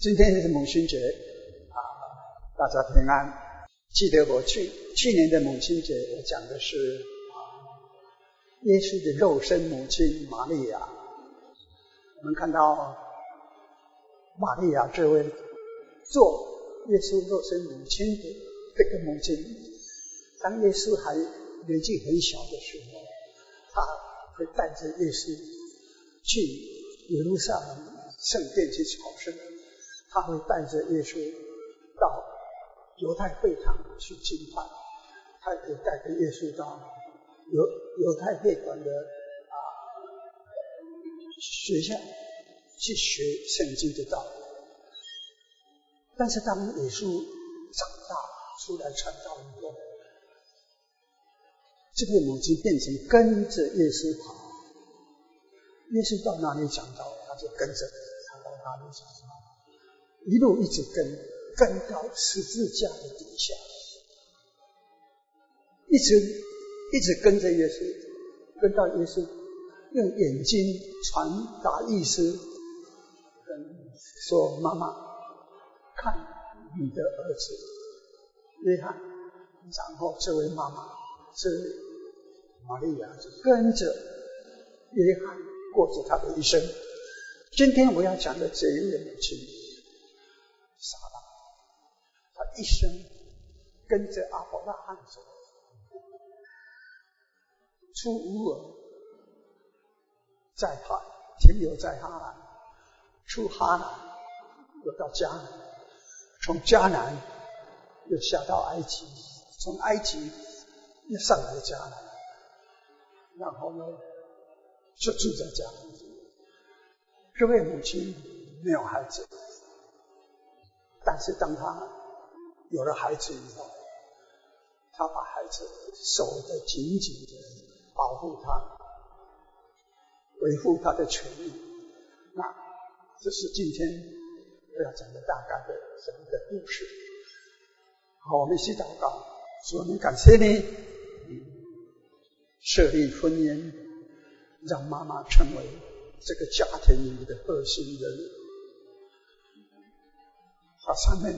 今天是母亲节大家平安。记得我去年的母亲节，我讲的是耶稣的肉身母亲玛利亚。我们看到玛利亚这位做耶稣肉身母亲的这个母亲，当耶稣还年纪很小的时候，她会带着耶稣去耶路撒冷圣殿去朝圣，她会带着耶稣到犹太会堂去敬拜，她也带着耶稣到犹太会馆的学校去学圣经的道理。但是当耶稣长大出来传道以后，这个母亲变成跟着耶稣跑，耶稣到哪里讲道，他就跟着他到哪里讲道，一路一直跟到十字架的底下，一直跟着耶稣，跟到耶稣用眼睛传达意思，说妈妈看你的儿子约翰。然后这位妈妈，这位玛利亚就跟着约翰过着他的一生。今天我要讲的这一位母亲撒拉，她一生跟着亚伯拉罕走，出乌尔，停留在哈兰，出哈兰又到迦南，从迦南又下到埃及，从埃及又上来迦南，然后呢就住在迦南。这位母亲没有孩子，但是当她有了孩子以后，她把孩子守得紧紧的，保护他，维护他的权利。那这是今天我要讲的大概的神的故事。好，我们一起祷告。主，我们感谢你设立婚姻，让妈妈成为这个家庭里面的核心人物。她上面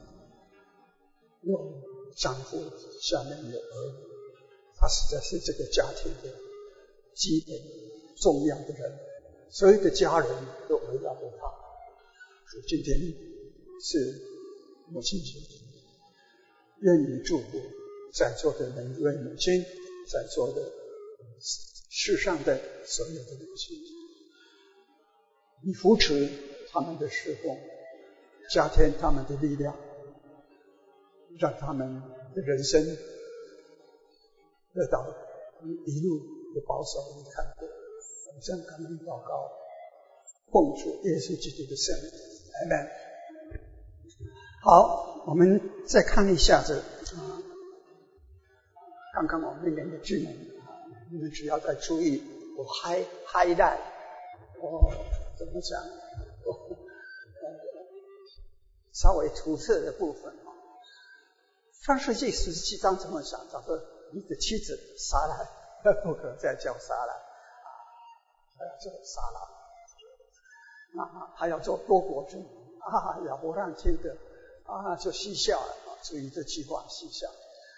有丈夫，下面有儿女，她实在是这个家庭的基本重要的人，所有的家人都围绕着她。所以今天是母亲节，愿你祝福在座的每一位母亲，在座的世上的所有的母亲，你扶持他们的侍奉，加添他们的力量，让他们的人生得到一路的保守与看顾。我们向感恩祷告，奉主耶稣基督的圣名，阿们。好，我们再看一下刚刚我们那边的句目，你们只要再注意我 highlight 怎么讲，稍微涂色的部分。创世纪17章怎么讲？他说你的妻子撒拉不可再叫撒拉，还要做撒拉，还要做多国主。亚伯拉罕听的就嬉笑了。注意这句话，嬉笑。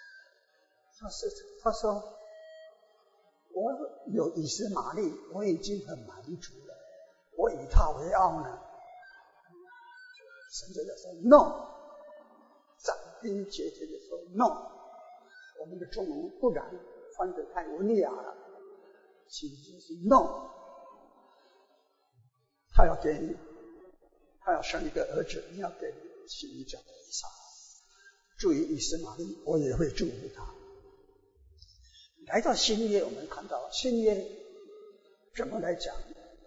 他说我有以实玛利，我已经很满足了，我以他为傲呢？神就在说 no， 斩钉截铁的说 no。 我们的中文不然翻得太文雅了，其实就是 no。 他要给你，他要生一个儿子，你要给你起名叫以撒。注意以实玛利，我也会祝福他。来到新约，我们看到新约怎么来讲？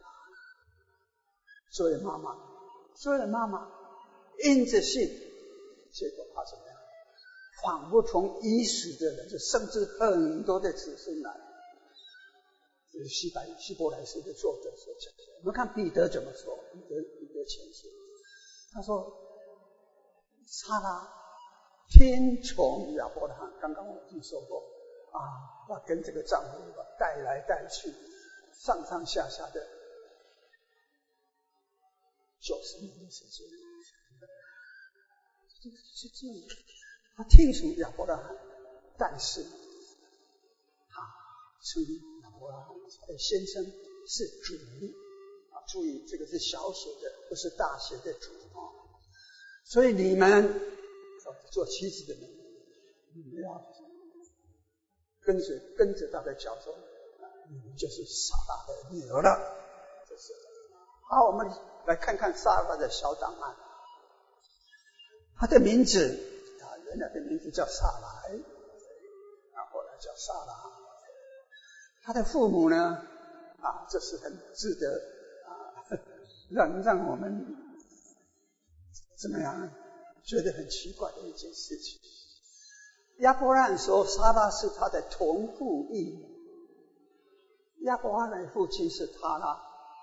作为妈妈因着信，结果他怎么样？仿佛从已死的人就生出很多的子孙来。这是希伯来书的作者所讲的。我们看彼得怎么说，彼得前书，他说撒拉听从亚伯拉罕，刚刚我已经说过他跟这个丈夫带来带去，上上下下的90年的时间， 是这样，他听从亚伯拉罕，但是他称亚伯拉罕的先生是主力啊，注意这个是小写的，不是大写的主啊。所以你们做妻子的人，你们要跟着他的脚走，你们就是撒拉的女儿了。这是好，我们来看看撒拉的小档案。他的名字原来的名字叫撒莱，后来叫撒拉。他的父母呢这是很值得让我们怎么样觉得很奇怪的一件事情。亚伯拉罕说撒拉是他的同父异母，亚伯拉罕的父亲是他拉，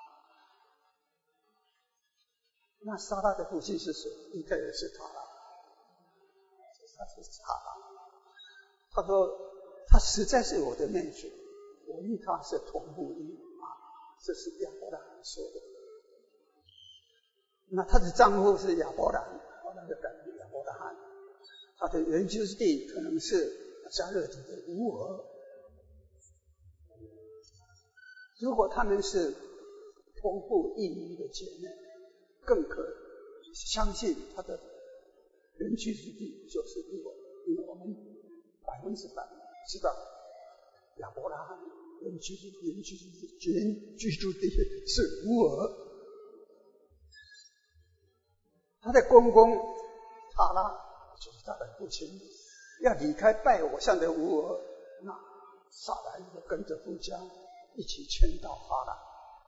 那撒拉的父亲是谁？应该也是他拉。他是他拉，他说他实在是我的妹妹，我与他是同父异母这是亚伯拉罕说的。那他的丈夫是亚伯兰，那就改名亚伯拉罕。他的原居地可能是迦勒底的乌尔。如果他们是同父异母的姐妹，更可相信他的原居地就是乌尔，因为我们100%知道亚伯拉罕原居住地是乌尔。他的公公塔拉就是他的父亲，要离开拜偶像的乌尔，那撒莱就跟着夫家一起迁到哈兰。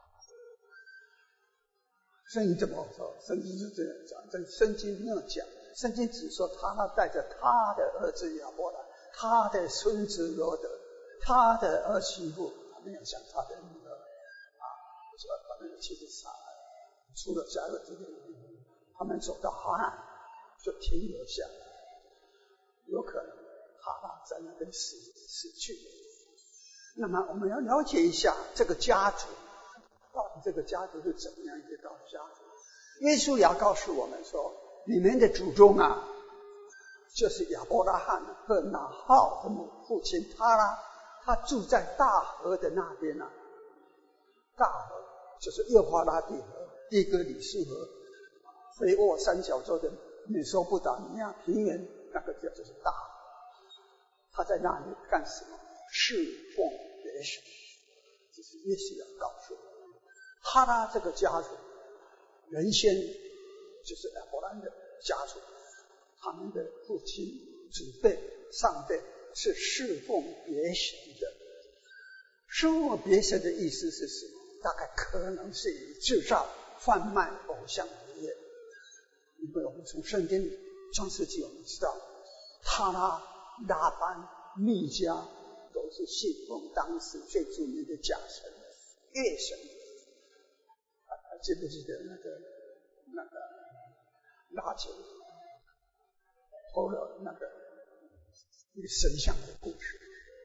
圣经怎么说？圣经是这样讲，但圣经没有讲，圣经只说塔拉带着他的儿子亚伯兰，他的孙子罗德，他的儿媳妇，他没有讲他的女儿就把那个妻子撒莱除了加勒这个他们走到哈兰就停留下来，有可能哈拉在那边死去了。那么我们要了解一下这个家族，到底这个家族是怎么样一个家族？耶稣也要告诉我们说，你们的祖宗就是亚伯拉罕和拿浩的父亲他拉，他住在大河的那边大河就是幼发拉底河、底格里斯河、非沃三角洲的美索不达米亚平原，那个就是大河。他在那里干什么？侍奉别神。这是耶稣要告诉我们，哈拉这个家族原先就是亚伯兰的家族，他们的父亲、祖辈、上辈是侍奉别神的。侍奉别神的意思是什么？大概可能是以制造、贩卖偶像为业。因为我们从圣经创世纪我们知道，哈拉、拉班、密迦都是信奉当时最著名的假神月神。记不记得那个拉结偷了那个一个神像的故事？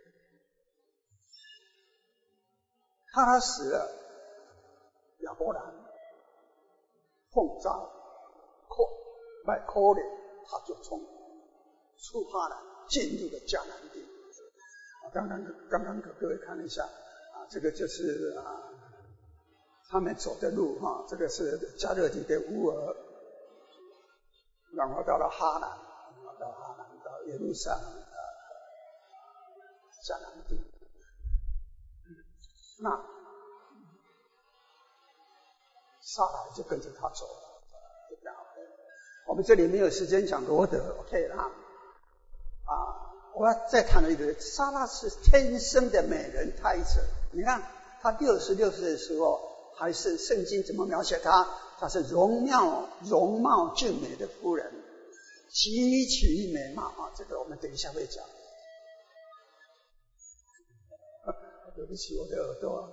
哈拉死了，亚伯兰奉召拜可怜，他就从出哈兰进入了迦南地。刚刚给各位看了一下这个就是他们走的路这个是迦勒底的乌尔，然后到了哈兰，到耶路撒冷迦南地。那撒莱就跟着他走了。我们这里没有时间讲罗德 ，OK 啦。我要再谈一个，撒拉是天生的美人胎子。你看她66岁的时候，还是圣经怎么描写她？她是容貌俊美的妇人，极其美貌这个我们等一下会讲。对不起，我的耳朵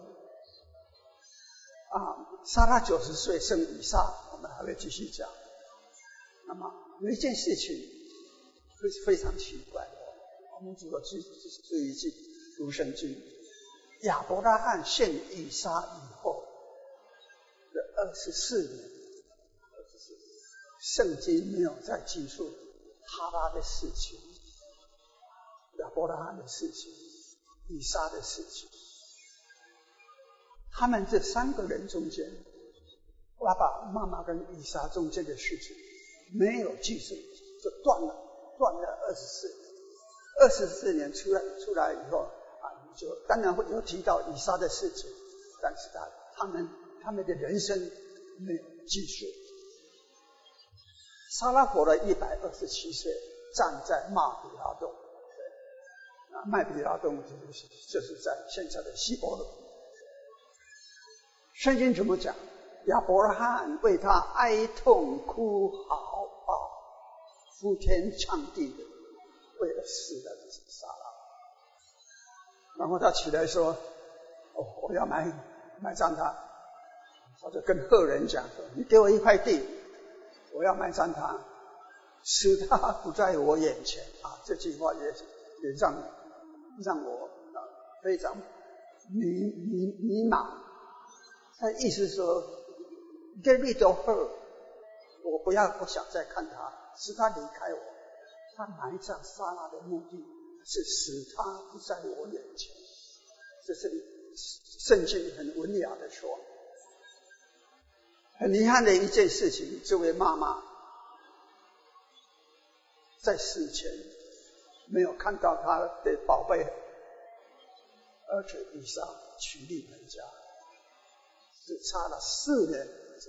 撒拉90岁生以撒，我们还会继续讲。那么有一件事情非常奇怪的，我们如果注意读圣经，亚伯拉罕献以撒以后的24年，圣经没有再记述哈拉的事情，亚伯拉罕的事情，以撒的事情。他们这3个人中间，爸爸妈妈跟以撒中间的事情没有记述，就断了24年出来以后就当然会有提到以撒的事情，但是他们的人生没有记述。撒拉活了127岁，站在麦比拉洞。麦比拉洞就是在现在的希伯伦。圣经怎么讲？亚伯拉罕为他哀痛哭嚎，呼天抢地的为了死的撒拉。然后他起来说：“我要埋葬他。”或者跟赫人讲说：“你给我一块地，我要埋葬他，使他不在我眼前。”这句话也让我非常迷茫。他意思说 ，get rid of her， 我不想再看他，使他离开我。他埋葬撒拉的目的是使他不在我眼前。这是圣经很文雅的说。很遗憾的一件事情，这位妈妈在死前没有看到她的宝贝儿子以撒娶立门家，只差了4年。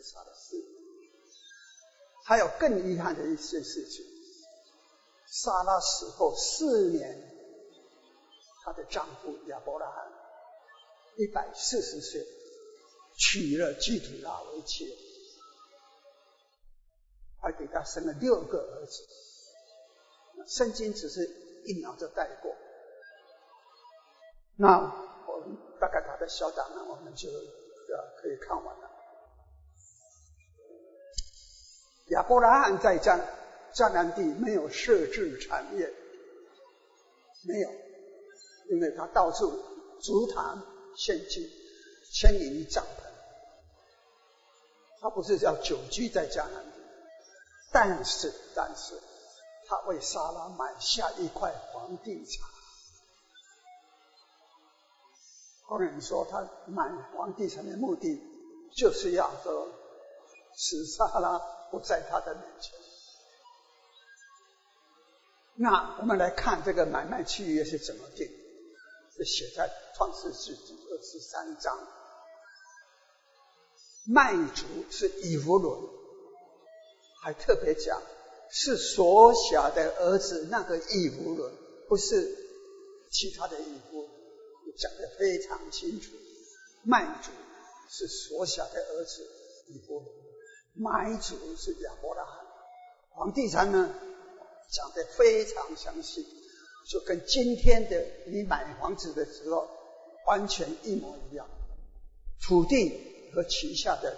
还有更遗憾的一件事情，撒拉死后4年，她的丈夫亚伯拉罕140岁娶了基土拉为妻，还给他生了6个儿子。圣经只是一秒就带过。那我们大概他的小档案我们就可以看完了。亚伯拉罕在迦南地没有设置产业，没有，因为他到处筑坛献祭，千里帐篷，他不是要久居在迦南地。但是他为撒拉买下一块房地产。工人说他买房地产的目的就是要说使撒拉不在他的面前。那我们来看这个买卖契约是怎么定，是写在创世纪第23章。卖主是以弗伦，还特别讲是所辖的儿子那个以弗伦，不是其他的以弗伦，讲得非常清楚。卖主是所辖的儿子以弗伦，买主是亚伯拉罕。房地产呢讲得非常详细，就跟今天的你买房子的时候完全一模一样。土地和旗下的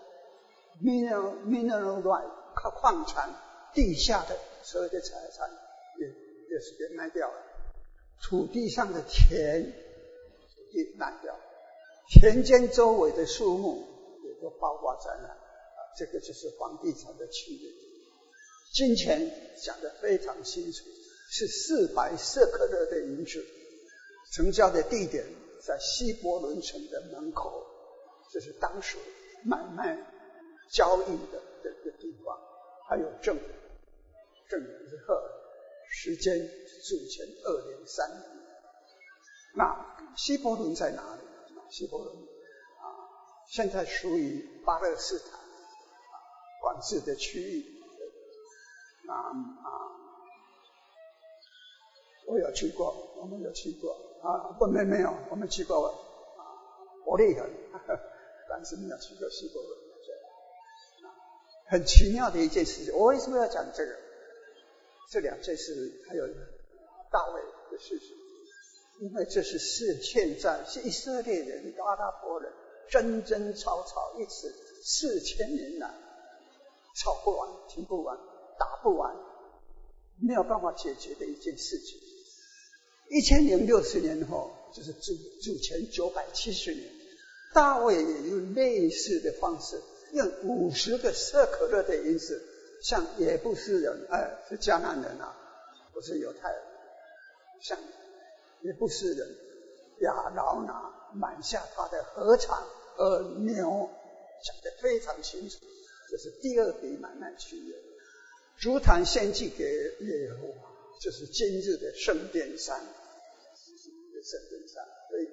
mineral right 矿产，地下的所有的财产也卖掉了。土地上的田也卖掉了，田间周围的树木也都包括在内。这个就是房地产的契约。金钱讲得非常清楚，是400舍客勒的银子，成交的地点在希伯伦城的门口，这是当时买卖交易的地方。还有证人是赫，时间主前2年3年。那希伯伦在哪里？希伯伦现在属于巴勒斯坦管制的区域。我有去过，我们有去过没有，我们去过伯利恒，但是没有去过希伯伦。很奇妙的一件事情，我为什么要讲这个？这2件事还有大卫的事情，因为这是现在是以色列人、阿拉伯人争吵一直4000年来吵不完、停不完、打不完，没有办法解决的一件事情。1060年后，就是主前970年，大卫也用类似的方式，用50个舍客勒的银子像耶布斯人，是迦南人啊，不是犹太人。像耶布斯人亚劳拿买下他的禾场和牛，讲得非常清楚，这是第二笔买卖契约。烛坛献祭给耶和华，就是今日的圣殿山，圣殿山。所以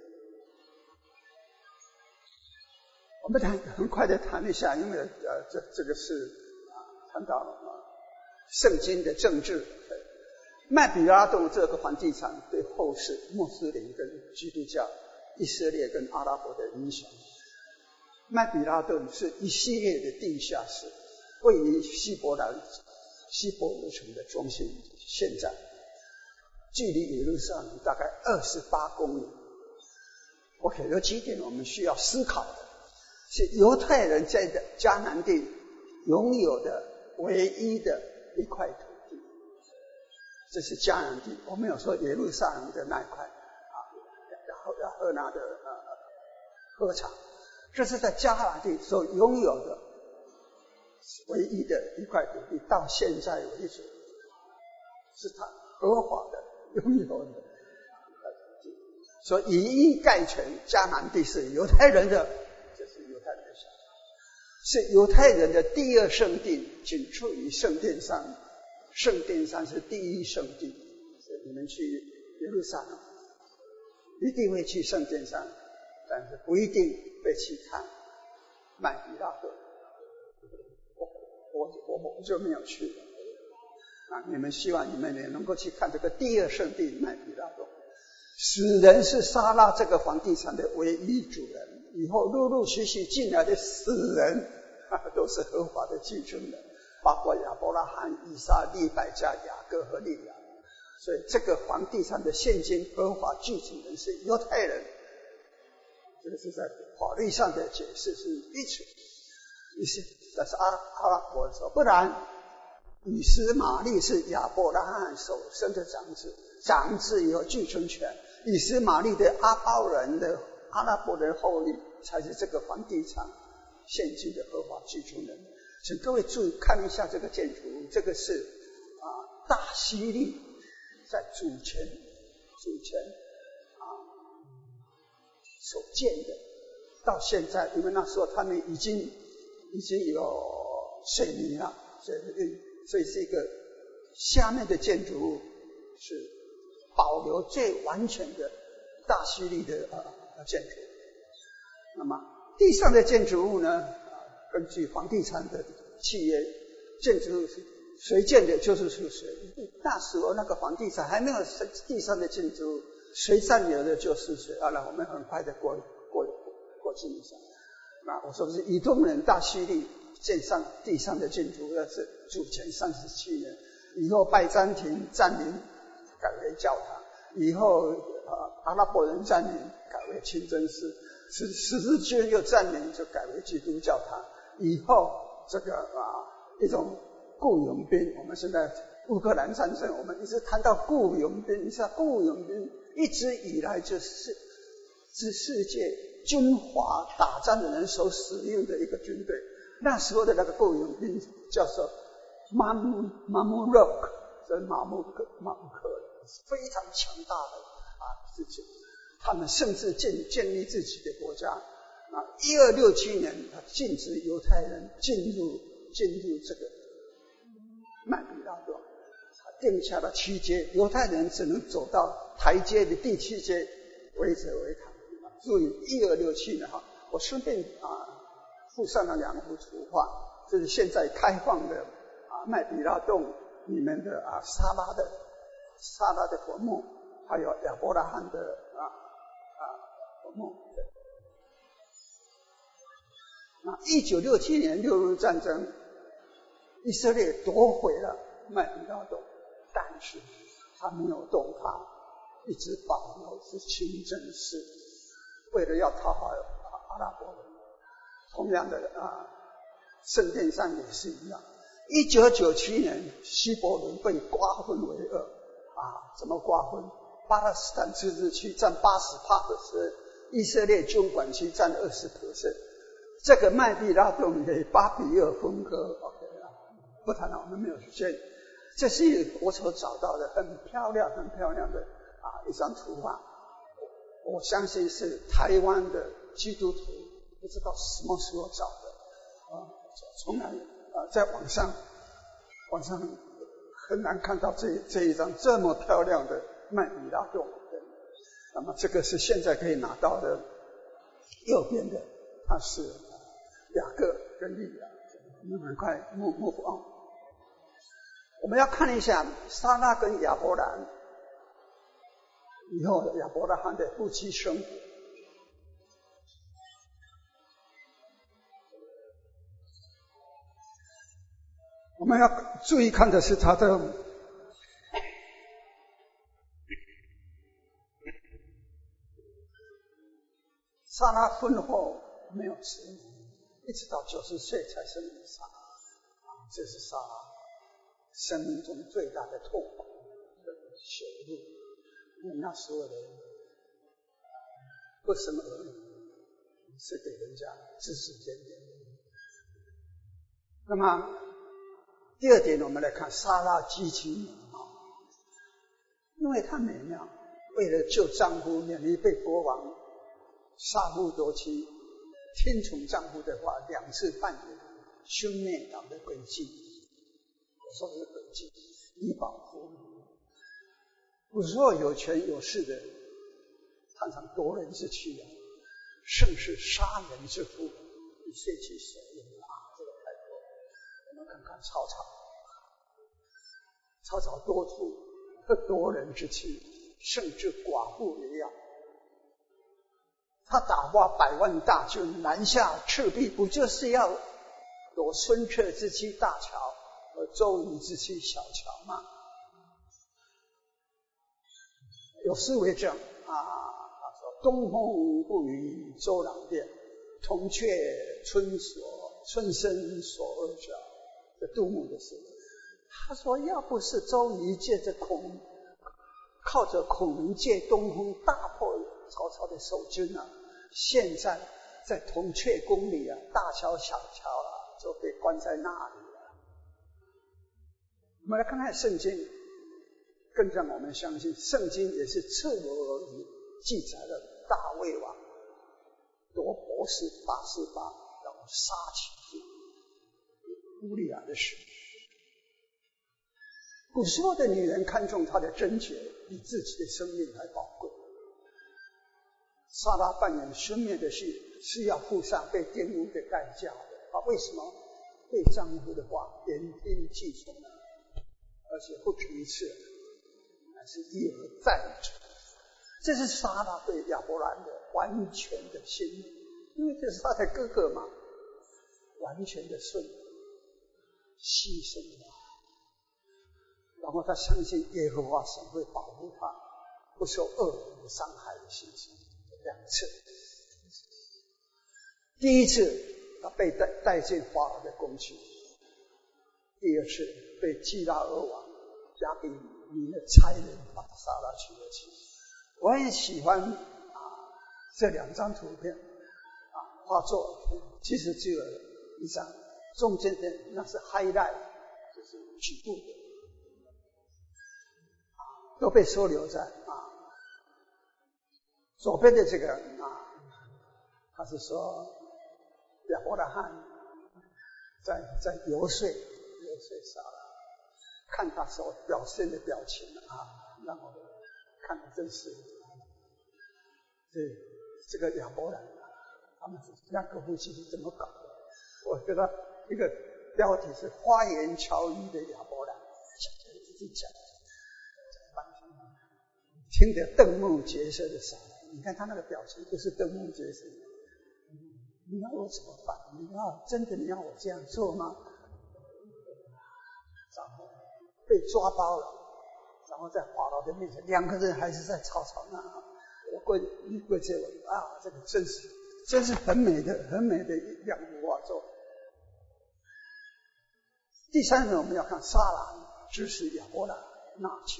我们很快的谈一下，因为这个是谈到圣经的政治。麦比拉洞这个房地产对后世穆斯林跟基督教、以色列跟阿拉伯的影响。麦比拉洞是一系列的地下室，位于希伯来城的中心，现在距离耶路撒冷大概28公里。OK， 有几点我们需要思考的，是犹太人在迦南地拥有的唯一的一块土地，这是迦南地。我们有说耶路撒冷的那一块亚赫拿的禾场，这是在迦南地所拥有的唯一的一块土地，到现在为止是他合法的拥有的。所以以一概全，迦南地是犹太人的，这是犹太人的想法，是犹太人的第二圣地，仅次于圣殿山。圣殿山是第一圣地，所以你们去耶路撒冷一定会去圣殿山，但是不一定会去看麦比拉洞。我就没有去了。你们希望你们也能够去看这个第二圣地麦比拉洞。死人是撒拉这个房地产的唯一主人，以后陆陆续续进来的死人都是合法的继承人，包括亚伯拉罕、以撒、利百加、雅各和利亚。所以这个房地产的现今合法继承人是犹太人，这个是在法律上的解释是一致。但是阿拉伯说，不然以实玛利是亚伯拉罕所生的长子，长子有继承权，以实玛利的阿包人的阿拉伯人后裔才是这个房地产现今的合法继承人。请各位注意看一下这个建筑物，这个是大希律在主前所建的，到现在，因为那时候他们已经有水泥了，所以是一个下面的建筑物是保留最完全的大希律的建筑。那么地上的建筑物呢，根据房地产的契约，建筑物是谁建的就是属谁。那时候那个房地产还没有地上的建筑物，谁占有的就是谁。好了，我们很快的过去一下。我说的是以东人大希律建上地上的建筑物是主前37年，以后拜占庭占领改为教堂，以后阿拉伯人占领改为清真寺，十字军又占领就改为基督教堂，以后这个一种雇佣兵，我们现在乌克兰战争我们一直谈到雇佣兵，雇佣兵一直以来就是世界军阀打仗的人所使用的一个军队。那时候的那个雇佣兵叫做马穆克，这马穆克非常强大的事情。他们甚至建立自己的国家。1267年，他禁止犹太人进入这个麦比拉洞，他定下了7阶，犹太人只能走到台阶的第7阶，围着为堂。注意1267年我顺便附上了2幅图画，这是现在开放的麦比拉洞里面的撒拉的坟墓，还有亚伯拉罕的坟墓。1967年六日战争，以色列夺回了麦比拉洞，但是他没有动它，一直保留是清真寺，为了要讨好阿拉伯人。同样的圣殿山也是一样。1997年希伯伦被瓜分为2，怎么瓜分？巴勒斯坦自治区占 80%， 以色列军管区占 20%。这个麦比拉洞给8比2分割， 不谈了，我们没有时间。这是我所找到的很漂亮的一张图画。我相信是台湾的基督徒，不知道什么时候找的从来在网上很难看到这一张这么漂亮的麦比拉洞。那么这个是现在可以拿到的，右边的它是雅各跟利亚，我们很快move on。我们要看一下撒拉跟亚伯兰以后亚伯拉罕的夫妻生活。我们要注意看的是他的撒拉婚后没有子女，一直到90岁才生以撒。这是撒拉生命中最大的痛苦和羞辱，因为那时候的不生儿女是给人家指指点点。那么第二点，我们来看撒拉极其美貌，因为她美妙，为了救丈夫免于被国王杀父夺妻，听从丈夫的话，2次扮演兄妹党的诡计。我说的是诡计，以保护。古时候有权有势的人常常夺人之妻甚是杀人之夫，以遂其所用这个太多。我们看看曹操多处夺人之妻，甚至寡妇也要。他打发100万大军南下赤壁，不就是要夺孙策之妻大乔和周瑜之妻小乔吗？有诗为证他说东风不与周郎便，铜雀春深锁二角。这杜牧的诗。他说要不是周瑜靠着孔明借东风大破曹操的守军现在在铜雀宫里大乔小乔就被关在那里了。我们来看看圣经，更让我们相信圣经也是赤裸裸地记载了大卫王夺博士拔示巴，然后杀起乌利亚的事。古时候的女人看重她的贞洁比自己的生命还宝贵。撒拉扮演兄妹的戏是要付上被玷污的代价的。为什么？对丈夫的话言听计从而且不止一次，还是一而再之。这是撒拉对亚伯兰的完全的信任，因为这是他的哥哥嘛，完全的顺服牺牲他，然后他相信耶和华神会保护他，不受恶人的伤害的信心。2次，第一次他被带进法老的宫去，第二次被基拉俄王亚比米的差人把撒拉娶了妻。我很喜欢这2张图片画作，其实只有一张，中间的那是 highlight， 就是局部的，都被收留在左边的这个他是说亚伯拉罕在游说撒拉，看他所表现的表情让我看得真是这个亚伯兰他们2个夫妻是怎么搞的？我觉得一个标题是花言巧语的亚伯兰，自己讲听得瞠目结舌的撒拉。你看他那个表情不是瞠目结舌，你要我怎么办？真的你要我这样做吗？然后被抓包了，然后在法老的面前2个人还是在吵我过去这个真是很美的2幅画作。第3个我们要看撒拉指使亚伯兰纳妾。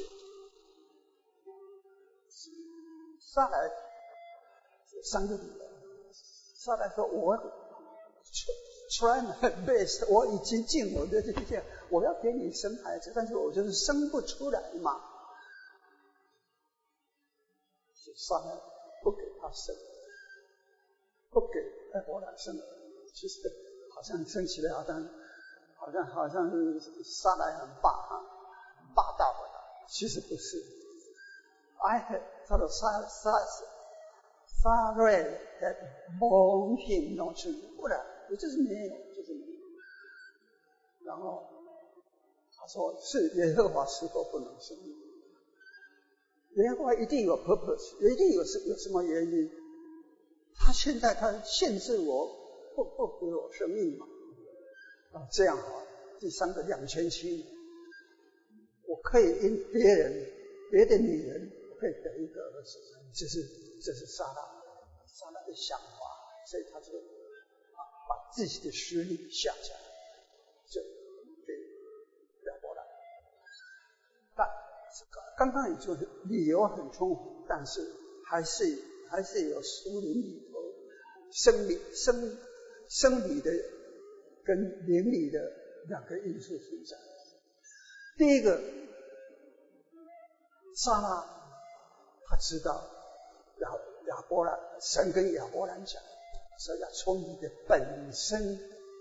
撒来有3个理由。撒来说我 try my best， 我已经尽我的力量，我要给你生孩子，但是我就是生不出来嘛。就算了，不给他生，不给亚伯兰生。其实好像生起来好像是撒来很霸道的，其实不是。他的Sarah had borne him no children， 不然我就是没有。然后他说是耶和华是否不能生育？耶和华一定有 purpose， 一定有什么原因。他现在限制我，不给我生命嘛？这样好。第三个2007，我可以因别的女人，我可以得一个儿子，这是撒拉的想法，所以他就把自己的实力下降，就给亚伯兰。但刚刚也就是理由很充分，但是还是有属灵里头生理的跟灵里的两个因素存在。第一个，撒拉他知道亚伯兰，神跟亚伯兰讲，说要从你的本身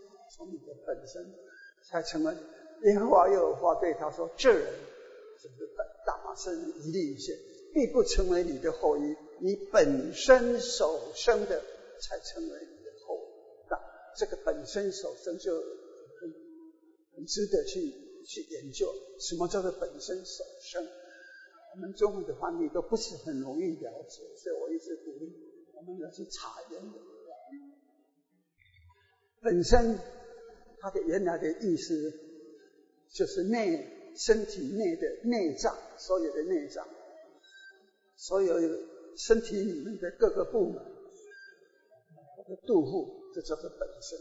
才成为。耶和华又话对他说，这人就是大马士人以利以谢，必不成为你的后裔，你本身所生的才成为你的后裔。那这个本身所生就很值得去研究，什么叫做本身所生？我们中文的翻译都不是很容易了解，所以我一直鼓励我们要去查原文。本身它的原来的意思就是身体内的内脏，所有的内脏，所有身体里面的各个部门，肚腹，这叫做本身。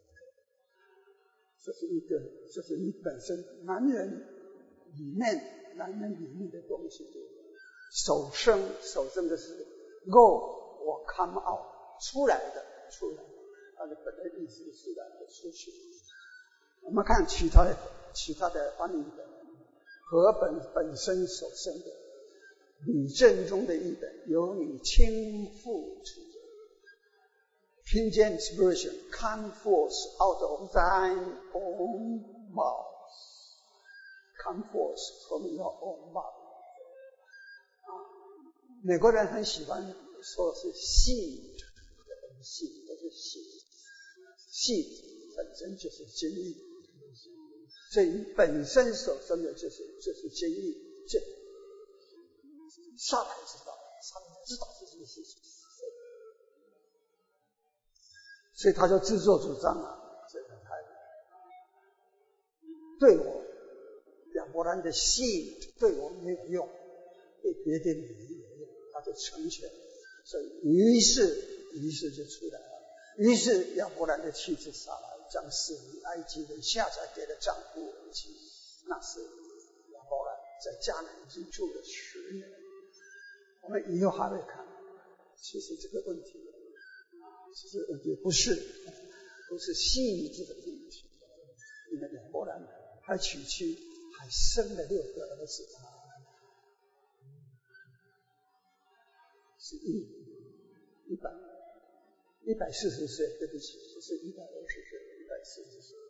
这是你本身男人里面的东西。手生的是肉，我 come out 出来的，它的本来意思是出来的，出去。我们看其他的翻译本，和本身所生的，吕正中的译本由你倾覆出的。King James Version, come forth out of thine own mouth. Come forth from your own mouth. 美国人很喜欢说是 seed， 都是 seed 本身就是精液，所以你本身所生的就是精液。这撒拉知道这件事情。所以他就自作主张了，这个对我亚伯兰的seed对我没有用，对别的女人有用，他就成全。所以于是就出来了。于是亚伯兰的妻子撒拉将死于埃及人下载给了丈夫为妻。那是亚伯兰在迦南已经住了10年。我们以后还会看，其实这个问题。其实也不是seed这个问题，因为亚伯兰还娶妻，还生了6个儿子，是140岁，对不起，不是120岁，140岁。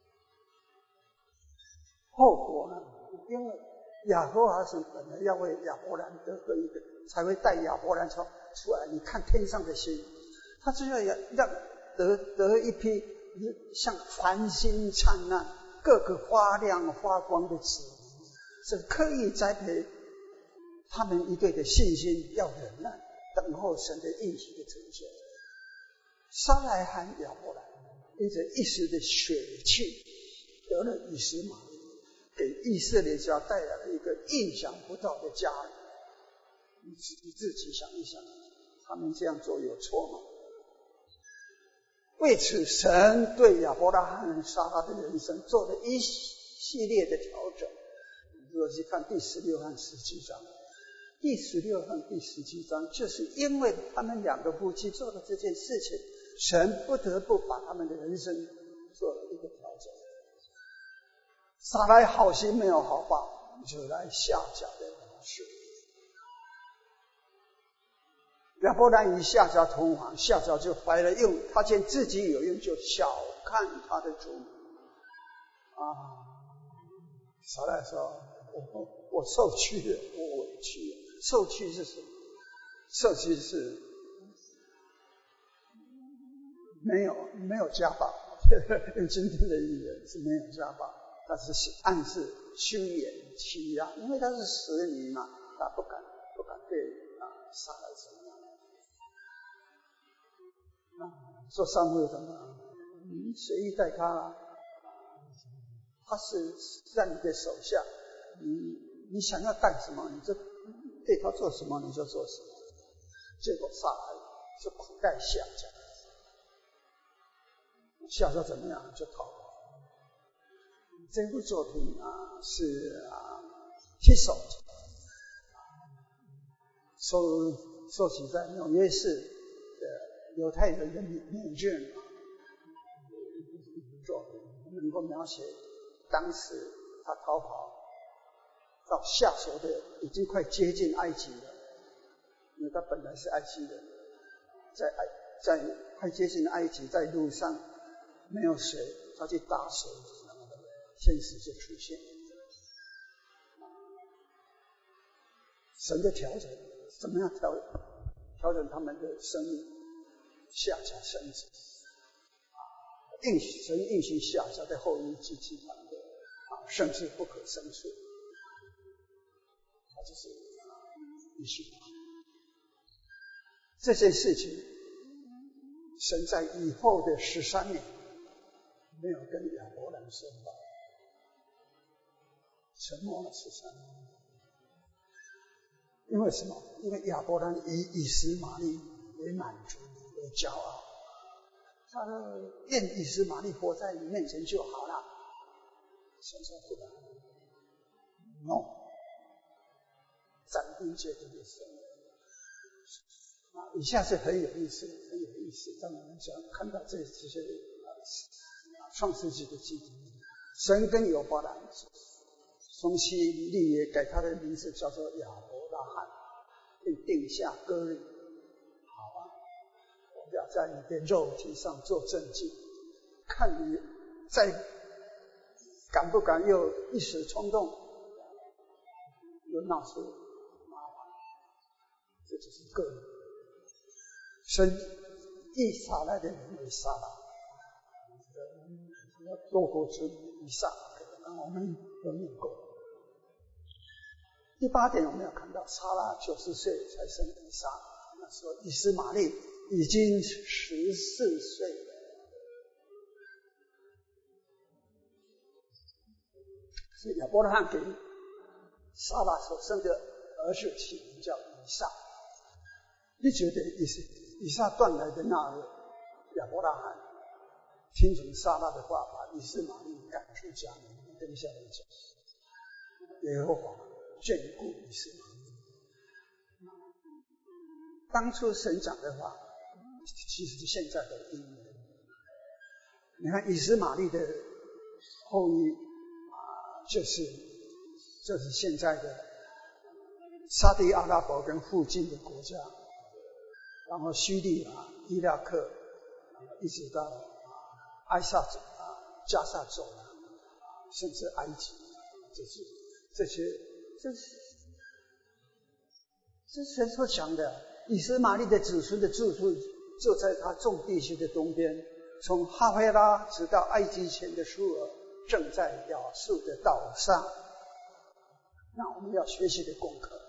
后果呢？因为亚伯拉神本来要为亚伯兰得一个，才会带亚伯兰出来。你看天上的星。他就要让得一批像繁星灿烂、各个发亮发光的子民，是刻意栽培他们一对的信心，要忍耐，等候神的应许的成就。撒拉和亚伯兰因着一时的血气得了以实玛利，给以色列家带来了一个意想不到的家人。你自己想一想，他们这样做有错吗？为此，神对亚伯拉罕和撒拉的人生做了一系列的调整。如果去看第16和17章，第16和第17章，就是因为他们2个夫妻做了这件事情，神不得不把他们的人生做了一个调整。撒来好心没有好报，就来下甲的模式。亚伯兰与夏甲同房，夏甲就怀了孕，他见自己有孕，就小看他的主母。撒来说：“我受屈了，我委屈了。受屈是什么？受屈是没有家暴，用今天的语言是没有家暴，但是暗示羞言欺压，因为他是使女嘛，他不敢对撒来怎么样。说撒母耳怎么？你随意待他，他是在你的手下，你想要干什么，你就对他做什么，你就做什么。结果撒来就苦待夏甲，夏甲怎么样就逃跑。这部作品是提手收集在纽约市的犹太人的美卷作品，能够描写当时他逃跑到下手的已经快接近埃及了，因为他本来是埃及人，在快接近埃及，在路上没有水，他去打水，天使就出现。神的调整，怎么样调整他们的生命？夏甲生子，神应许夏甲的后裔极其繁多，甚至不可胜数。这是应许。这件事情，神在以后的13年没有跟亚伯兰说话，沉默了13年。因为什么？因为亚伯兰以以实玛利为满足，为骄傲，他愿以实玛利活在你面前就好了。神说不然 ，no， 斩钉截铁的说。以下是很有意思，当我们想看到这些创世纪的记载，神跟亚伯兰从其立约，给他的名字叫做亚伯拉罕，并定下割礼。好我要在你的肉体上做证据，看你再敢不敢又一时冲动，又闹出麻烦，这就是割礼。神以撒来的人为撒拉，多国之母以撒，我们有念过。第8点，我们要看到撒拉90岁才生以撒，那时候以实玛利已经14岁了。所以亚伯拉罕给撒拉所生的儿子起名叫以撒。你觉得以撒断来的那亚伯拉罕听从撒拉的话，把以实玛利赶出家门，跟下来讲，耶和华眷顾以实玛利。当初神讲的话，其实是现在的应验。你看以实玛利的后裔就是现在的沙地阿拉伯跟附近的国家，然后叙利亚、伊拉克，一直到加沙走甚至埃及，这是神所讲的。以实玛利的子孙的住处就在他众地区的东边，从哈菲拉直到埃及前的苏尔，正在亚述的岛上。那我们要学习的功课，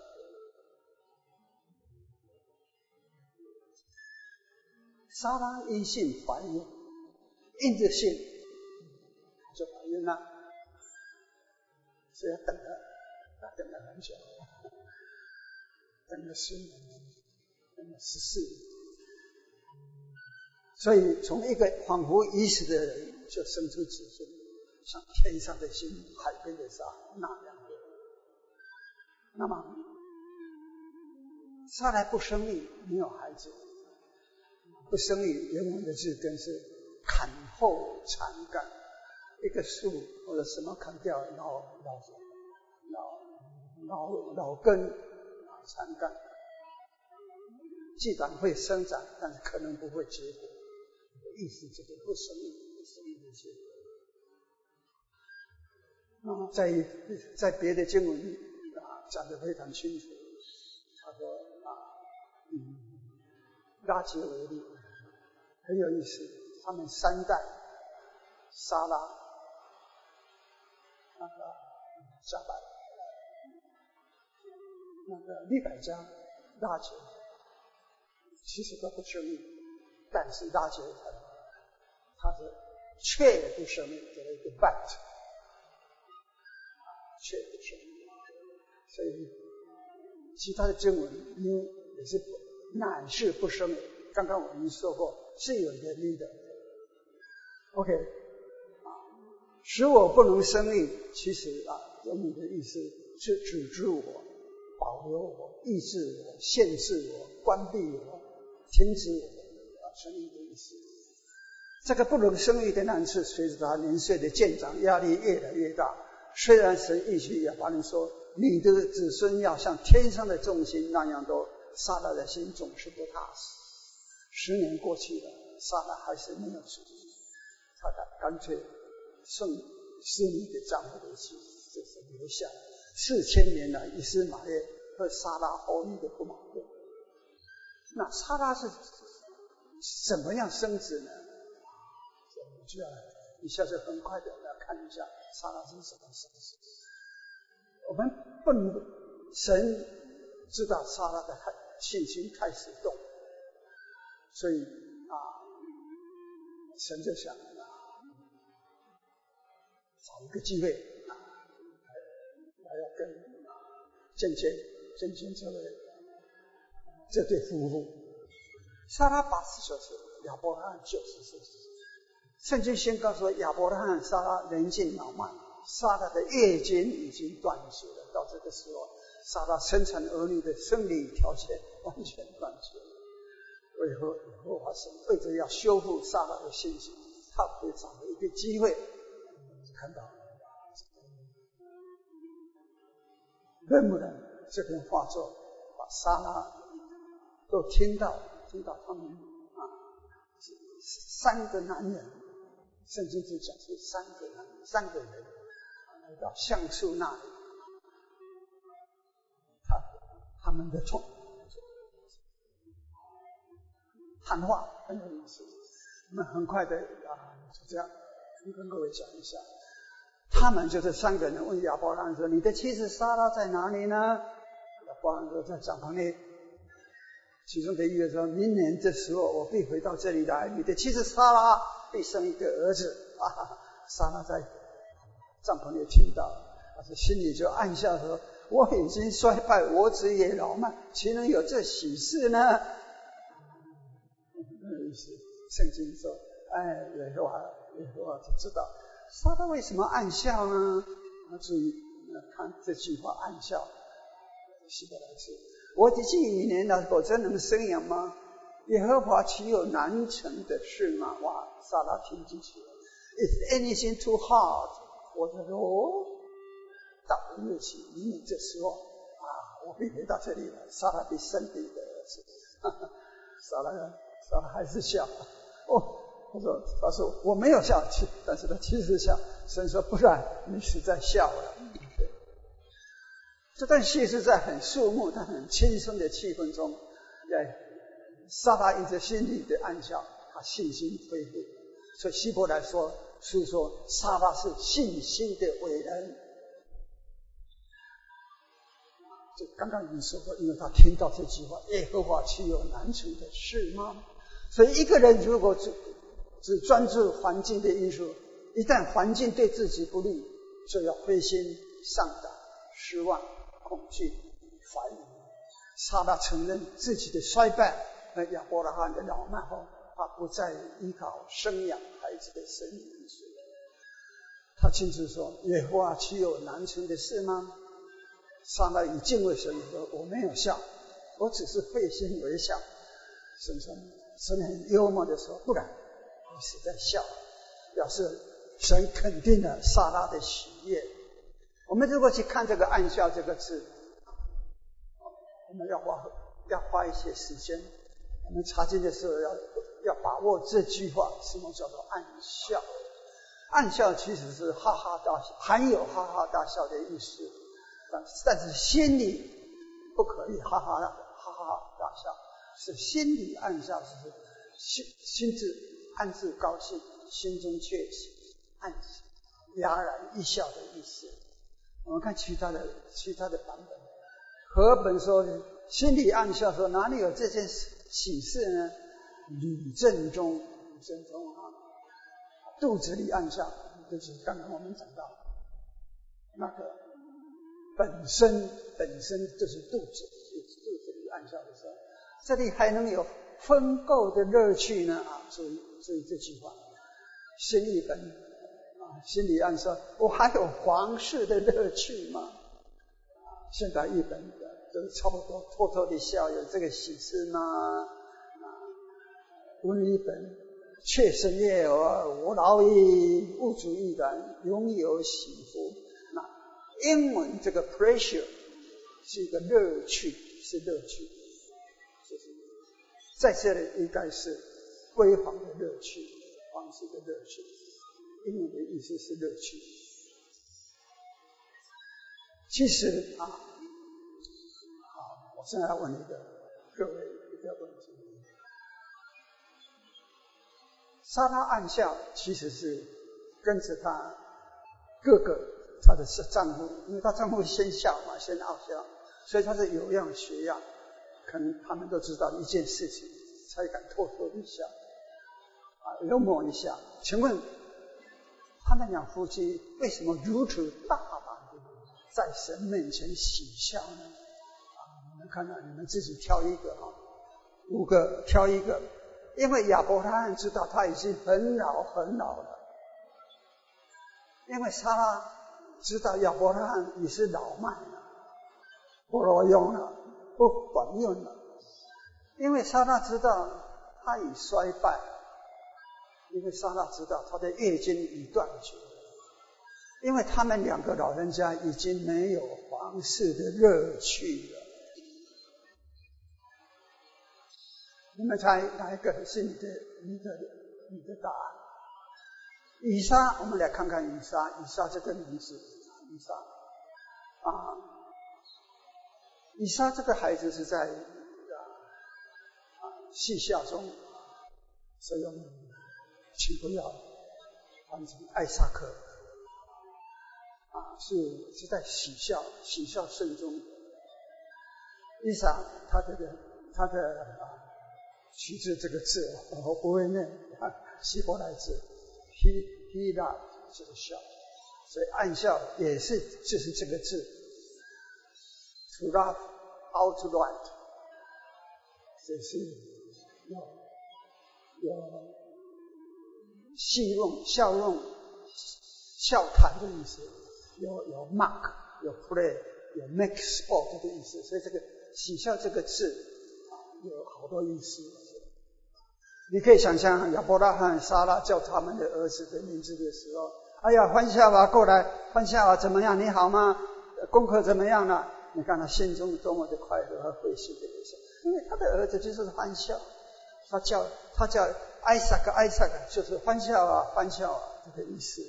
撒拉因信怀孕，因着信就怀孕了，所以等了很久，等了10年，等了14年，所以从一个仿佛已死的人就生出子孙，像天上的星，海边的沙那样。那么撒来不生育，没有孩子。不生育原文的字根是砍后残干，一个树或者什么砍掉老根残干，既然会生长，但是可能不会结果。意思这个不生育的结果。那么在别的经文讲得非常清楚。他说拉结为例，很有意思。他们三代撒拉、加百、利百加、拉结，其实都不生育，但是拉结他是确不生育，给了一个 but， 确不生育。所以其他的经文也是乃是不生育。刚刚我们说过是有原因的。OK， 使我不能生育，其实原文的意思是止住我、保留我、抑制我、限制我、关闭我、停止我生育的意思。这个不能生育的难处，随着他年岁的渐长，压力越来越大。虽然神预许亚伯兰说，你的子孙要像天上的众星那样多，撒拉的心总是不踏实。10年过去了，撒拉还是没有出去，他干脆顺使女的丈夫的妻子，就是留下4000年来以斯玛列和撒拉后裔的不矛盾。那撒拉是怎么样生子呢？我们就要一下子很快的来看一下撒拉是怎么生子。我们不能，神知道撒拉的信心开始动，所以神就想找一个机会来要跟见见这对夫妇。撒拉80岁，亚伯拉罕90岁。圣经宣告说，亚伯拉罕、撒拉年近老迈，撒拉的月经已经断绝了。到这个时候，撒拉生产儿女的生理条件完全断绝了。为何发生？为着要修复撒拉的信心，他会找了一个机会，看到能不能这篇画作把撒拉都听到他们3个男人，圣经就讲是3个人来到橡树那里，他们的谈话很有意思。我们很快的就这样跟各位讲一下。他们就是3个人问亚伯拉罕说，你的妻子撒拉在哪里呢？亚伯拉罕说在帐篷里。其中的一个说，明年这时候我必回到这里来，你的妻子撒拉必生一个儿子。撒拉在帐篷里听到，他心里就暗笑说，我已经衰败，我子也老迈，岂能有这喜事呢？意思圣经说，耶和华就知道撒拉为什么暗笑呢？注意看这句话，暗笑希伯来字，我的既以年老，果真能生养吗？耶和华岂有难成的事吗？哇，撒拉听进去了。Is anything too hard for the Lord？ 到了日期，明年这时候我必回到这里来，撒拉必生一个儿子。撒拉还是笑。他说我没有笑，但是他其实笑。神说不然你是在笑了。这段戏是在很肃穆但很轻松的气氛中，撒拉因着心里的暗笑，他信心恢复。所以希伯来书说撒拉是信心的伟人。就刚刚已经说过，因为他听到这句话，耶和华岂有难成的事吗？所以一个人如果只专注环境的因素，一旦环境对自己不利，就要灰心丧胆、失望、恐惧、怀疑。撒拉承认自己的衰败和亚伯拉罕的老迈后，他不再依靠生养孩子的生理因素。他亲自说，耶和华岂有难成的事吗？撒拉以敬畏神说，我没有笑，我只是会心微笑。神很幽默的说，不然是在笑，表示神肯定了撒拉的喜悦。我们如果去看这个暗笑这个字，我们要花一些时间。我们查经的时候要把握这句话，什么叫做暗笑？暗笑其实是哈哈大笑，含有哈哈大笑的意思，但是心里不可以哈哈大笑，是心里暗笑，是心自暗自高兴，心中却暗哑然一笑的意思。我们看其他的版本，和本说心里暗笑，说哪里有这件喜事呢？吕正中肚子里暗笑，就是刚刚我们讲到那个本身就是肚子里暗笑的时候，这里还能有分购的乐趣呢注意这句话，新译本心里暗笑，我还有皇室的乐趣吗？现代译本都差不多偷偷的笑，有这个喜事吗？文译本确实也有我劳役物主亦然，拥有喜福。那英文这个 pleasure 是一个乐趣，就是在这里应该是辉煌的乐趣，皇室的乐趣。英文的意思是乐趣。其实我现在要问各位一个问题。撒拉暗笑其实是跟着她哥哥她的丈夫，因为她丈夫先笑嘛，先傲笑，所以她是有样学样，可能他们都知道一件事情才敢偷偷一笑幽默一下。请问他们两夫妻为什么如此大胆的在神面前喜笑呢？你们看你们自己挑一个5个挑一个。因为亚伯拉罕知道他已经很老了，因为撒拉知道亚伯拉罕已是老迈了，不能用了，不管用了。因为撒拉知道他已衰败，因为撒拉知道他的月经已断绝，因为他们2个老人家已经没有皇室的乐趣了。你们猜哪一个是你的答案？以撒，我们来看看以撒这个名字，以撒这个孩子是在戏笑中，所以我们请不要换成艾萨克是在喜笑声中。以撒他的取自这个字，我不会念希伯来字 he laughed 就是笑，所以暗笑也是就是这个字 to laugh outright， 这是有戏弄笑谈的意思，有 mock 有 play 有 make sport 的意思，所以这个喜笑这个字有好多意思。你可以想象亚伯拉罕撒拉叫他们的儿子的名字的时候，哎呀欢笑啊，过来欢笑啊，怎么样，你好吗？功课怎么样了？你看他心中多么的快乐和欢喜的意思，因为他的儿子就是欢笑，他叫艾萨克，就是欢笑啊这个意思。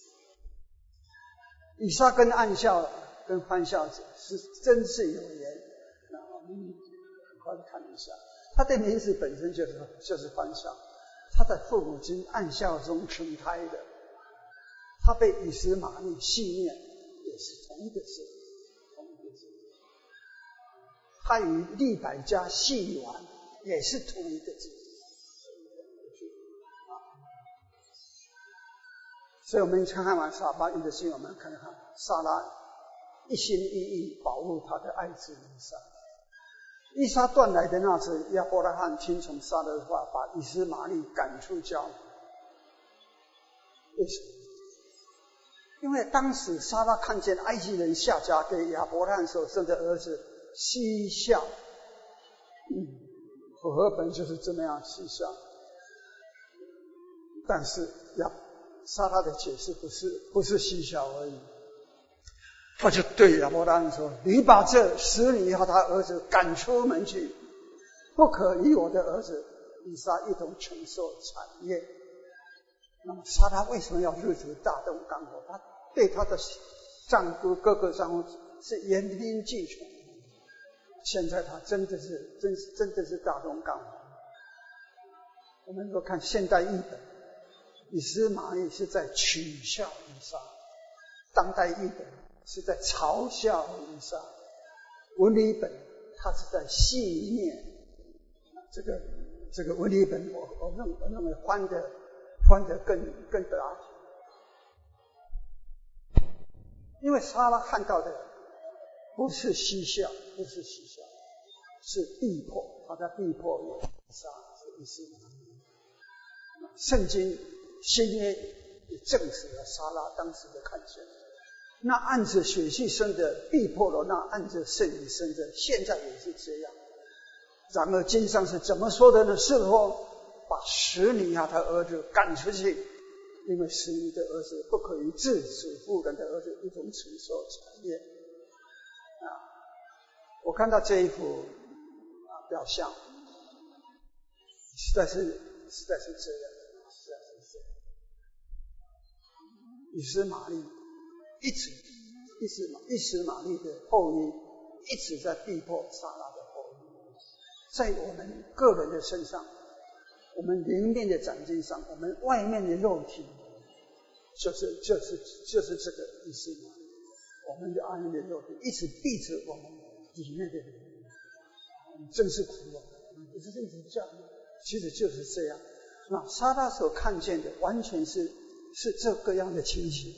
以撒跟暗笑跟欢笑是真是有缘。那我们很快的看一下，他的名字本身就是欢笑，他的父母亲暗笑中成胎的，他被以实玛利戏念也是同一个字，他与利百加戏玩也是同一个字。所以我们看完撒巴因的信，我们看看撒拉一心一意保护他的爱子以撒。以撒断奶的那次，亚伯拉罕听从撒拉的话，把以实玛利赶出家门。为什么？因为当时撒拉看见埃及人下家给亚伯拉罕所生的儿子嬉笑，和合本就是这么样嬉笑。 但是撒拉的解释不是嬉笑而已，他就对亚伯拉罕说：“你把这使女和他儿子赶出门去，不可与我的儿子以撒一同承受产业。”那么撒拉为什么要日子大动肝火？她对她的丈夫哥哥丈夫是言听计从，现在她真的是大动肝火。我们说看现代译本，以斯玛利是在取笑以撒，当代译本是在嘲笑以撒，文理本它是在戏谑。这个文理本我认为翻得更得体，因为撒拉看到的不是嬉笑，是逼迫，他在逼迫以撒，是以斯玛利。圣经新约也证实了撒拉当时的看见，那按着血气生的逼迫了那按着圣灵生的，现在也是这样。然而经上是怎么说的呢？是说把使女和他儿子赶出去，因为使女的儿子不可与自主妇人的儿子一同承受产业。我看到这一幅表象，实在是这样。以斯玛利以斯玛利的后裔一直在逼迫撒拉的后裔，在我们个人的身上，我们灵面的长进上，我们外面的肉体，就是这个以斯玛利，我们的外面的肉体一直逼着我们里面的灵，真是苦啊！不是一直这样，其实就是这样。那撒拉所看见的完全是这个样的情形。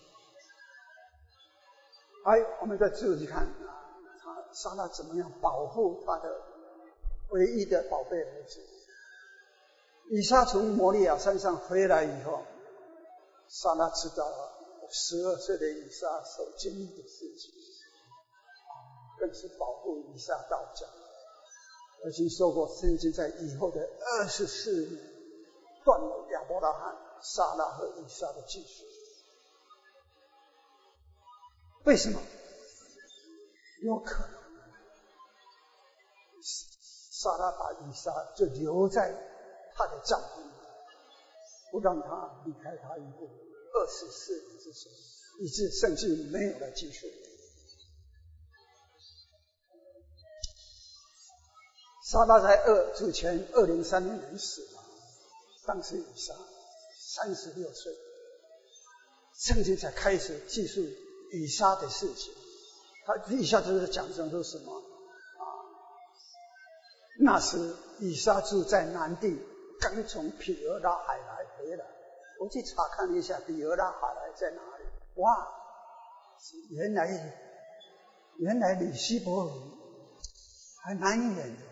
我们再注意看撒拉怎么样保护他的唯一的宝贝儿子。以撒从摩利亚山上回来以后，撒拉知道了12岁的以撒所经历的事情，更是保护以撒到家。而且说过，圣经在以后的24年断了亚伯拉罕、撒拉和以撒的继续。为什么？有可能撒拉把以撒就留在他的帐篷，不让他离开他一步24年之前，以致甚至没有了继续。撒拉在主前203年死了，当时以撒36岁，圣经才开始记述以撒的事情。他以下就是讲的都是什么那时以撒住在南地，刚从毗俄拉海来回来。我去查看一下毗俄拉海来在哪里。哇，原来离希伯伦还蛮远的。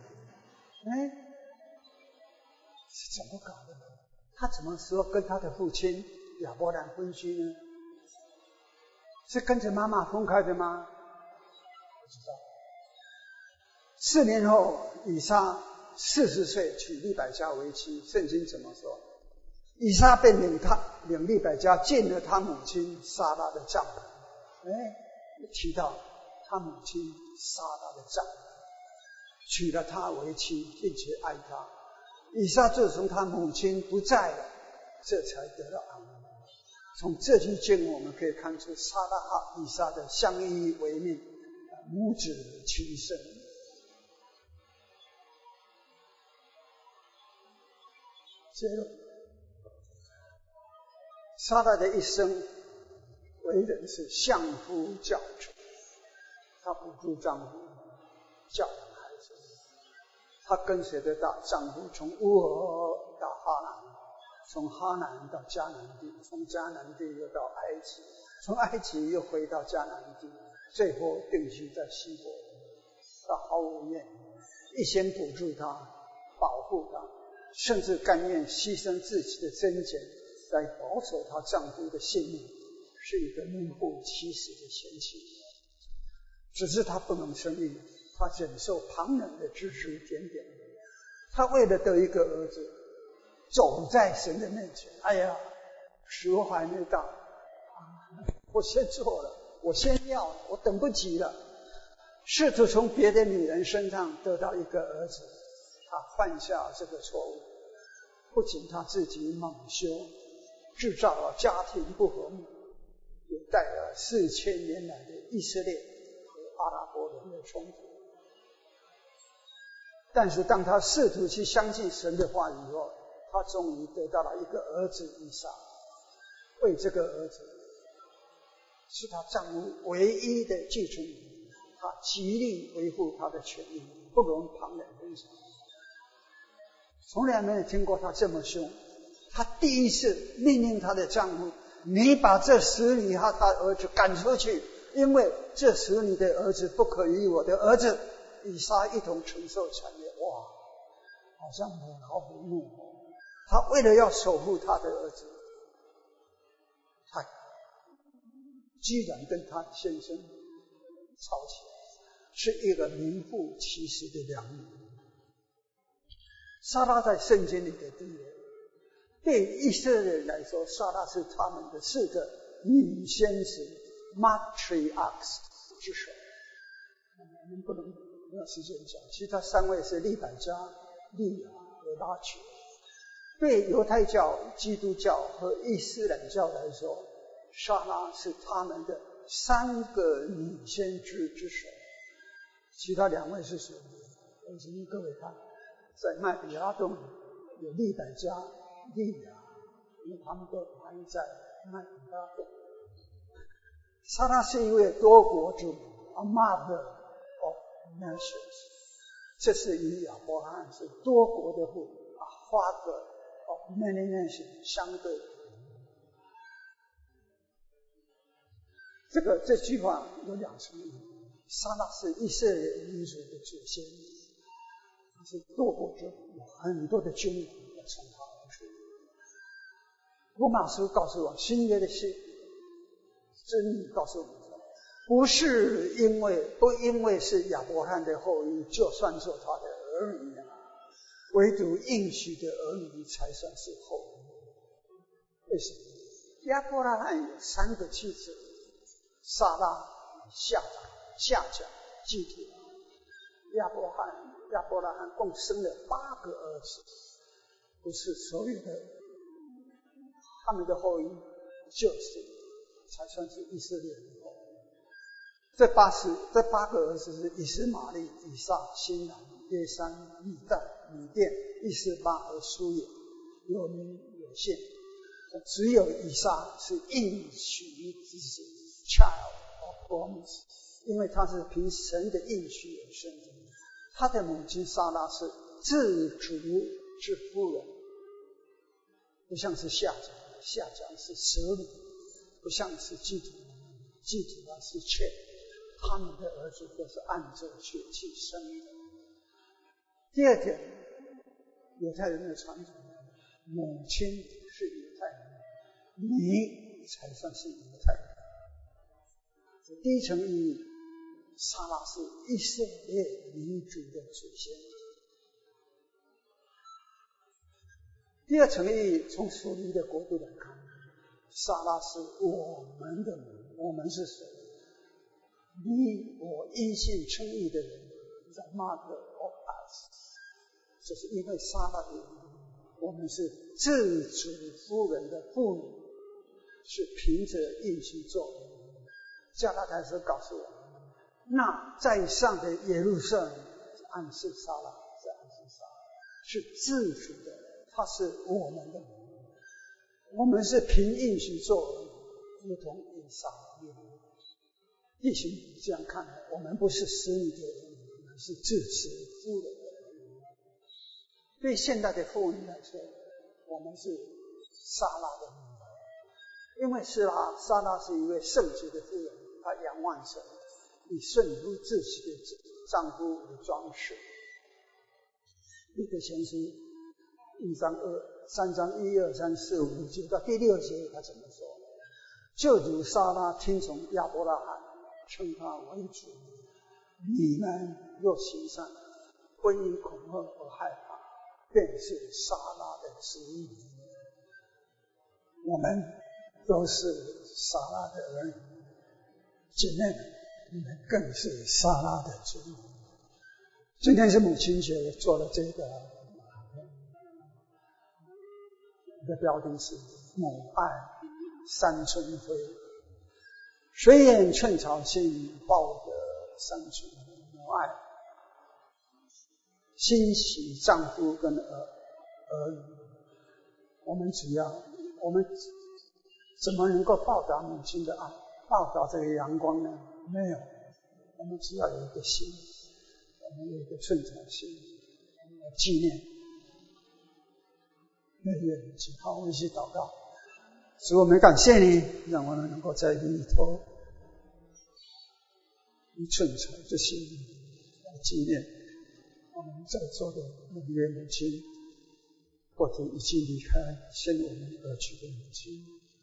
是怎么搞的呢？他怎么说跟他的父亲亚伯兰分居呢？是跟着妈妈分开的吗？不知道。4年后，以撒40岁娶利百加为妻。圣经怎么说？以撒便领利百加进了他母亲撒拉的帐篷。提到他母亲撒拉的帐篷，娶了她为妻，并且爱她。以撒自从他母亲不在了，这才得到安慰。从这句经文我们可以看出撒拉和以撒的相依为命，母子情深。结论：撒拉的一生为人是相夫教子，她不顾丈夫教养孩子，她跟随着丈夫从乌尔到哈兰，从哈兰到迦南地，从迦南地又到埃及，从埃及又回到迦南地，最后定居在希伯伦。她毫无怨言，一心补助她，保护她，甚至甘愿牺牲自己的贞洁来保守她丈夫的性命，是一个名副其实的贤妻。只是她不能生育，她忍受旁人的指指点点。她为了得一个儿子， 走在神的面前，哎呀，时候还没到，我先做了，我先要了，我等不及了，试图从别的女人身上得到一个儿子，他犯下这个错误，不仅他自己蒙羞，制造了家庭不和睦，也带了4000年来的以色列和阿拉伯人的冲突。但是当他试图去相信神的话以后，他终于得到了一个儿子以撒。为这个儿子是他丈夫唯一的继承人，他极力维护他的权益，不容旁人分享。从来没有听过他这么凶。他第一次命令他的丈夫，你把这使女和他儿子赶出去，因为这使女的儿子不可与我的儿子以撒一同承受产业。哇，好像母老虎怒吼。他为了要守护他的儿子，他居然跟他先生吵起来，是一个名副其实的良女。撒拉在圣经里的地位，对以色列人来说，撒拉是他们的4个女先知 matriarchs 之首。我们不能没有时间讲，其他3位是利百加、利亚和拉结。对犹太教、基督教和伊斯兰教来说，撒拉是他们的3个女先知之首。其他2位是谁？我请各位看，在麦比拉洞有利百加、利亚，因为他们都埋在麦比拉洞。撒拉是一位多国之母 ，a mother of nations。这是与亚伯拉罕是多国的父 ，a father of many nations 相对。这句话有2层意义。撒拉是以色列民族的祖先，他是多国之母，有很多的君王要从他而出。罗马书告诉我，新约的真理告诉我们，不因为是亚伯拉罕的后裔，就算做他的儿女，唯独应许的儿女才算是后裔。为什么？亚伯拉罕有3个妻子，撒拉、夏甲、基提。亚伯拉罕共生了8个儿子，不是所有的他们的后裔就是才算是以色列人的后裔。这8个儿子是以实玛利、以撒、辛兰、约山、以旦、米甸、以斯巴和苏野，有名有姓。只有以撒是应许之子 ，child of promise， 因为他是凭神的应许而生的。他的母亲撒拉是自主之夫人，不像是夏甲是蛇女，不像是基督是妾。他们的儿子都是按着血气生的。第二点，犹太人的传统，母亲是犹太人，你才算是犹太人。第一层意义，撒拉是以色列民族的祖先。第二层意义，从属灵的国度来看，撒拉是我们的母。我们是谁？你我因信称义的人 ，the mother of us， 就是因为撒拉的原因，我们是自主夫人的妇女，是凭着应许做。加拉太书告诉我们，那在上的耶路撒冷暗示撒拉，是自主的，他是我们的母，我们是凭应许做，如同以撒一样。弟兄，这样看来，我们不是使女的人，我们是自主夫人的人。对现代的妇女来说，我们是撒拉的女儿，因为撒拉是一位圣洁的妇人，她仰望神，以顺服自己的丈夫为装饰。彼得前书3章1、2、3、4、5、9到第6节，他怎么说？就如撒拉听从亚伯拉罕，称他为主，你们若行善，不因恐吓而害怕， 便是撒拉的子女。我们都是撒拉的儿女，姐妹们，你们更是撒拉的子女。今天是母亲节，做了这个的标题是母爱三春晖，水眼寸草心，报得三春母爱，欣喜丈夫跟儿女。我们怎么能够报答母亲的爱，报答这个阳光呢？没有，我们只要有一个心，我们有一个寸草心，我们来纪念每月母亲。好，我们一起祷告。主，我们感谢你，让我们能够在里头以寸草之心来纪念我们在座的每月母亲，或者已经离开先我们而去的母亲。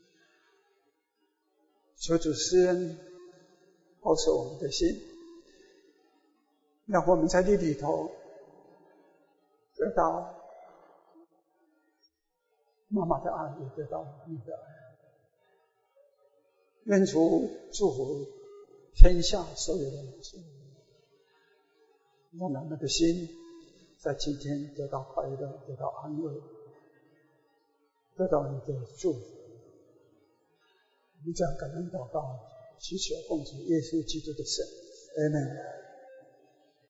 求主施恩，保守我们的心，让我们在这里头得到妈妈的爱，也得到你的爱。愿主祝福天下所有的母亲，让我们的心在今天得到快乐，得到安慰，得到你的祝福。我们这样感恩祷告，祈求奉主耶稣基督的圣，阿们。